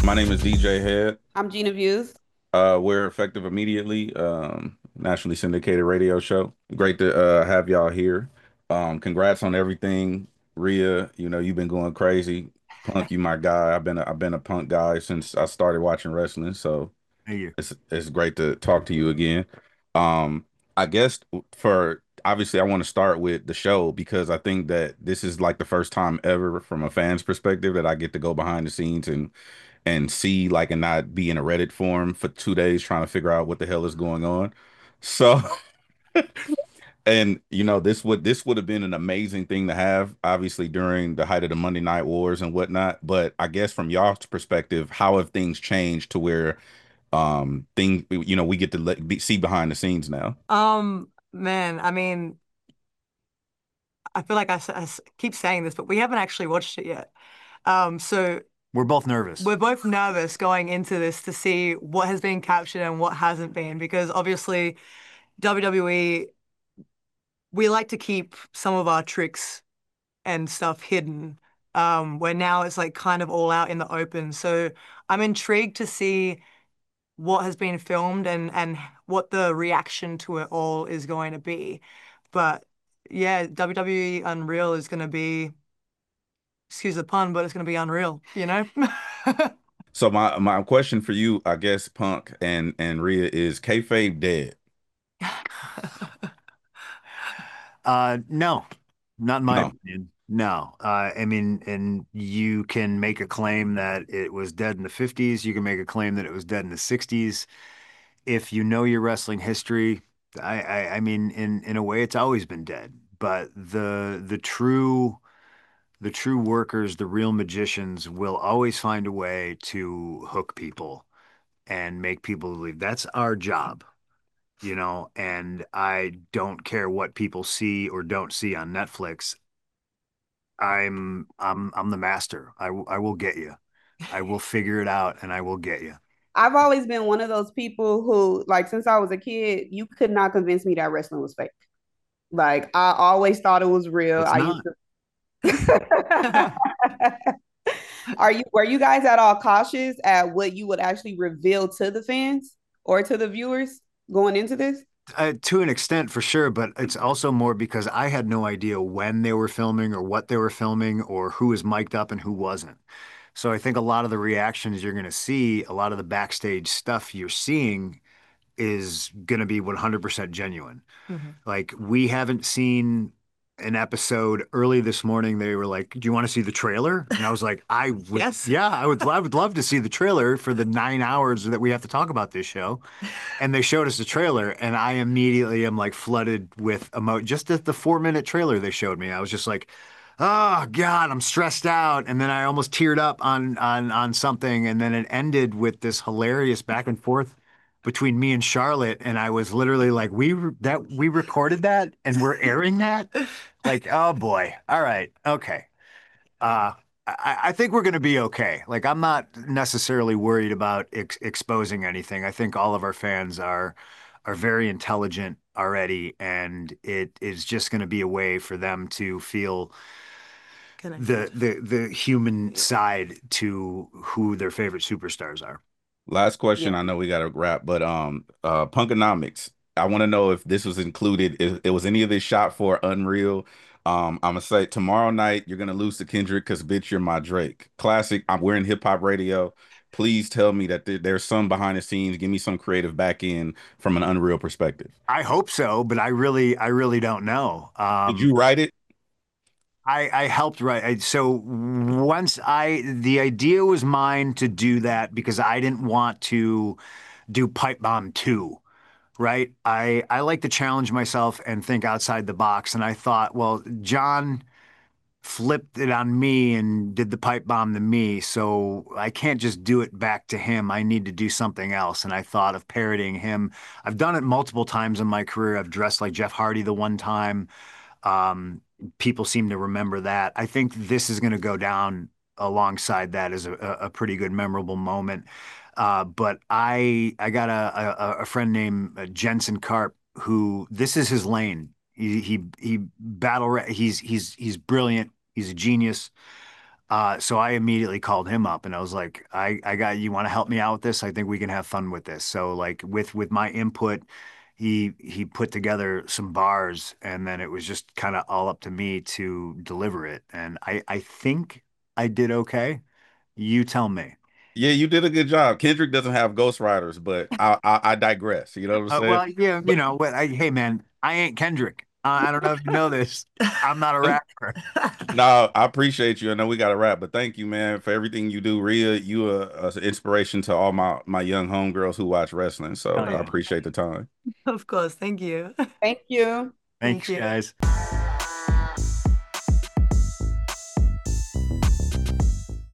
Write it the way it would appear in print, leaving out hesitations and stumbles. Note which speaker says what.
Speaker 1: My name is DJ Head.
Speaker 2: I'm Gina Views.
Speaker 1: We're effective immediately, nationally syndicated radio show. Great to have y'all here. Congrats on everything, Rhea. You know you've been going crazy. Punk, you my guy. I've been a Punk guy since I started watching wrestling. So
Speaker 3: Thank you.
Speaker 1: it's great to talk to you again. Um, I guess for obviously I want to start with the show because I think that this is like the first time ever from a fan's perspective that I get to go behind the scenes and see like and not be in a Reddit forum for 2 days trying to figure out what the hell is going on. So and this would have been an amazing thing to have, obviously during the height of the Monday Night Wars and whatnot. But I guess from y'all's perspective, how have things changed to where we get to see behind the scenes now?
Speaker 4: Man, I mean, I feel like keep saying this, but we haven't actually watched it yet. So
Speaker 3: We're both nervous.
Speaker 4: we're both nervous going into this to see what has been captured and what hasn't been, because obviously WWE, we like to keep some of our tricks and stuff hidden. Where now it's like kind of all out in the open. So I'm intrigued to see what has been filmed and what the reaction to it all is going to be. But yeah, WWE Unreal is going to be, excuse the pun, but it's going to be unreal, you know?
Speaker 1: So my question for you, I guess, Punk and Rhea, is kayfabe dead?
Speaker 3: No, not in my
Speaker 1: No.
Speaker 3: opinion. No. I mean, and you can make a claim that it was dead in the 50s. You can make a claim that it was dead in the 60s. If you know your wrestling history, I mean, in a way, it's always been dead. But the true workers, the real magicians, will always find a way to hook people and make people believe that's our job. And I don't care what people see or don't see on Netflix. I'm the master. I will get you. I will figure it out and I will get you.
Speaker 2: I've always been one of those people who, like, since I was a kid, you could not convince me that wrestling was fake. Like, I always thought it was real.
Speaker 3: It's
Speaker 2: I used
Speaker 3: not.
Speaker 2: to. Were you guys at all cautious at what you would actually reveal to the fans or to the viewers going into this?
Speaker 3: To an extent, for sure, but it's also more because I had no idea when they were filming or what they were filming or who was mic'd up and who wasn't. So I think a lot of the reactions you're going to see, a lot of the backstage stuff you're seeing is going to be 100% genuine.
Speaker 4: Mhm.
Speaker 3: Like we haven't seen an episode early this morning. They were like, "Do you want to see the trailer?" And I was like, "I would,
Speaker 4: Yes.
Speaker 3: yeah, I would love to see the trailer for the 9 hours that we have to talk about this show." And they showed us the trailer, and I immediately am like flooded with emo. Just at the 4 minute trailer they showed me, I was just like, "Oh God, I'm stressed out." And then I almost teared up on something, and then it ended with this hilarious back and forth between me and Charlotte, and I was literally like, we recorded that and we're airing that? Like, oh boy. All right. Okay. Uh, I think we're going to be okay. Like, I'm not necessarily worried about exposing anything. I think all of our fans are very intelligent already, and it is just going to be a way for them to feel
Speaker 4: Connected.
Speaker 3: the human side to who their favorite superstars are.
Speaker 1: Last
Speaker 2: Yeah.
Speaker 1: question. I know we got to wrap, but Punkonomics. I want to know if this was included. If it was any of this shot for Unreal. I'm gonna say tomorrow night you're gonna lose to Kendrick because bitch, you're my Drake. Classic. We're in hip hop radio. Please tell me that there's some behind the scenes. Give me some creative back end from an Unreal perspective.
Speaker 3: I hope so, but I really don't know.
Speaker 1: Did you write it?
Speaker 3: I helped write. So the idea was mine to do that because I didn't want to do Pipe Bomb 2, right? I like to challenge myself and think outside the box. And I thought, well, John flipped it on me and did the pipe bomb to me. So I can't just do it back to him. I need to do something else. And I thought of parodying him. I've done it multiple times in my career. I've dressed like Jeff Hardy the one time. Um, People seem to remember that. I think this is going to go down alongside that as a pretty good memorable moment. But I got a friend named Jensen Karp who this is his lane. He battle he's brilliant. He's a genius. So I immediately called him up and I was like, I got, you want to help me out with this? I think we can have fun with this. So like with my input, he put together some bars and then it was just kind of all up to me to deliver it. And I think I did okay. You tell me.
Speaker 1: Yeah, you did a good job. Kendrick doesn't have ghostwriters, but I digress. You know what I'm saying?
Speaker 3: Well, yeah, you
Speaker 1: But
Speaker 3: know what? Hey, man, I ain't Kendrick. I don't know if you know this. I'm not a rapper.
Speaker 1: no, I appreciate you. I know we got to wrap, but thank you, man, for everything you do. Rhea, you are an inspiration to all my young homegirls who watch wrestling. So
Speaker 3: Hell
Speaker 1: I
Speaker 3: yeah.
Speaker 1: appreciate the time.
Speaker 4: Of course. Thank you.
Speaker 2: Thank you.
Speaker 4: Thank
Speaker 3: Thanks,
Speaker 4: you.
Speaker 3: guys.